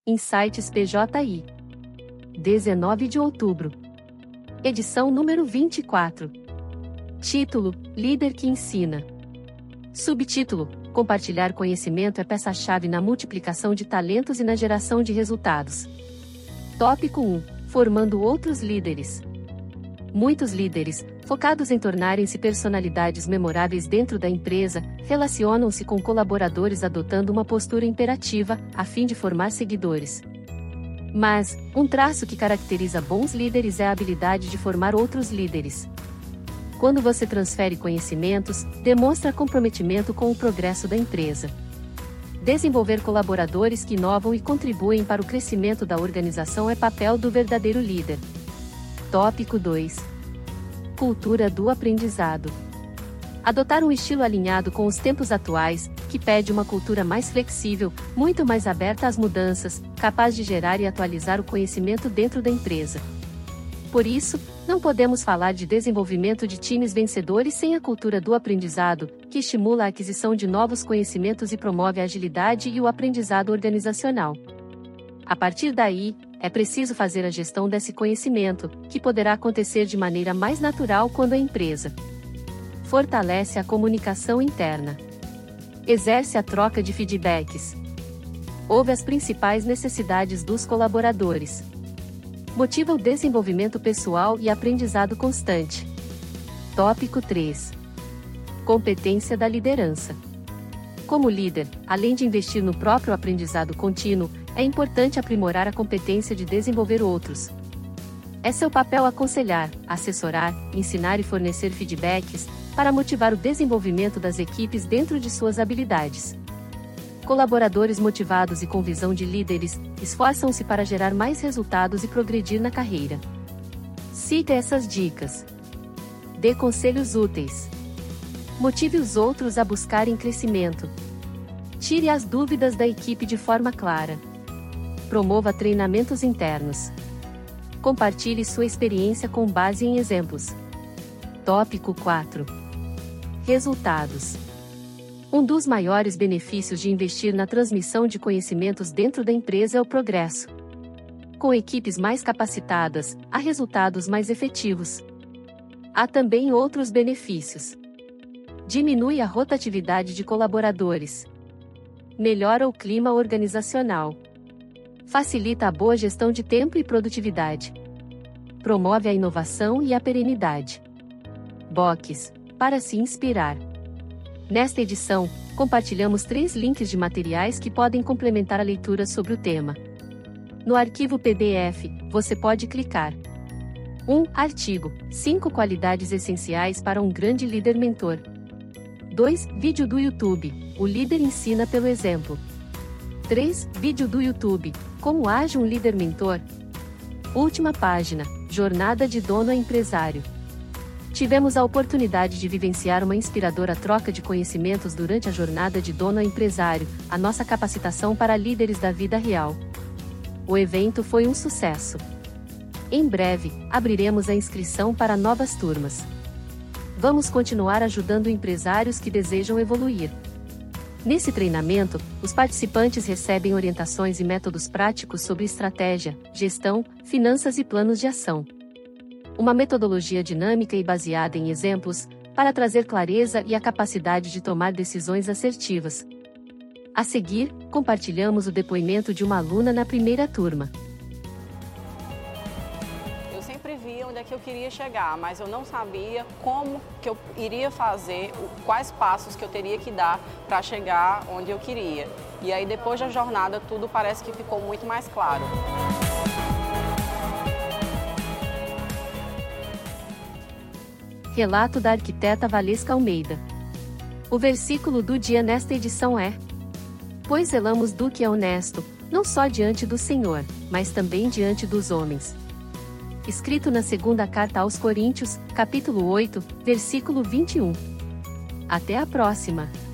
Insights PJI. 19 de outubro. Edição número 24. Título: Líder que ensina. Subtítulo: Compartilhar conhecimento é peça-chave na multiplicação de talentos e na geração de resultados. Tópico 1: Formando outros líderes. Muitos líderes, focados em tornarem-se personalidades memoráveis dentro da empresa, relacionam-se com colaboradores adotando uma postura imperativa, a fim de formar seguidores. Mas, um traço que caracteriza bons líderes é a habilidade de formar outros líderes. Quando você transfere conhecimentos, demonstra comprometimento com o progresso da empresa. Desenvolver colaboradores que inovam e contribuem para o crescimento da organização é papel do verdadeiro líder. Tópico 2: Cultura do aprendizado. Adotar um estilo alinhado com os tempos atuais, que pede uma cultura mais flexível, muito mais aberta às mudanças, capaz de gerar e atualizar o conhecimento dentro da empresa. Por isso, não podemos falar de desenvolvimento de times vencedores sem a cultura do aprendizado, que estimula a aquisição de novos conhecimentos e promove a agilidade e o aprendizado organizacional. A partir daí, é preciso fazer a gestão desse conhecimento, que poderá acontecer de maneira mais natural quando a empresa fortalece a comunicação interna, exerce a troca de feedbacks, ouve as principais necessidades dos colaboradores, motiva o desenvolvimento pessoal e aprendizado constante. Tópico 3: Competência da liderança. Como líder, além de investir no próprio aprendizado contínuo, é importante aprimorar a competência de desenvolver outros. É seu papel aconselhar, assessorar, ensinar e fornecer feedbacks, para motivar o desenvolvimento das equipes dentro de suas habilidades. Colaboradores motivados e com visão de líderes, esforçam-se para gerar mais resultados e progredir na carreira. Siga essas dicas. Dê conselhos úteis. Motive os outros a buscarem crescimento. Tire as dúvidas da equipe de forma clara. Promova treinamentos internos. Compartilhe sua experiência com base em exemplos. Tópico 4: Resultados. Um dos maiores benefícios de investir na transmissão de conhecimentos dentro da empresa é o progresso. Com equipes mais capacitadas, há resultados mais efetivos. Há também outros benefícios. Diminui a rotatividade de colaboradores. Melhora o clima organizacional. Facilita a boa gestão de tempo e produtividade. Promove a inovação e a perenidade. Box, para se inspirar. Nesta edição, compartilhamos 3 links de materiais que podem complementar a leitura sobre o tema. No arquivo PDF, você pode clicar. 1. Artigo: 5 qualidades essenciais para um grande líder mentor. 2. Vídeo do YouTube: o líder ensina pelo exemplo. 3. Vídeo do YouTube: como age um líder mentor? Última página: jornada de dono a empresário. Tivemos a oportunidade de vivenciar uma inspiradora troca de conhecimentos durante a jornada de dono a empresário, a nossa capacitação para líderes da vida real. O evento foi um sucesso. Em breve, abriremos a inscrição para novas turmas. Vamos continuar ajudando empresários que desejam evoluir. Nesse treinamento, os participantes recebem orientações e métodos práticos sobre estratégia, gestão, finanças e planos de ação. Uma metodologia dinâmica e baseada em exemplos, para trazer clareza e a capacidade de tomar decisões assertivas. A seguir, compartilhamos o depoimento de uma aluna na primeira turma. Eu sempre via onde é que eu queria chegar, mas eu não sabia como que eu iria fazer, quais passos que eu teria que dar para chegar onde eu queria. E aí, depois da jornada, tudo parece que ficou muito mais claro. Relato da arquiteta Valesca Almeida. O versículo do dia nesta edição é: Pois zelamos do que é honesto, não só diante do Senhor, mas também diante dos homens. Escrito na segunda carta aos Coríntios, capítulo 8, versículo 21. Até a próxima!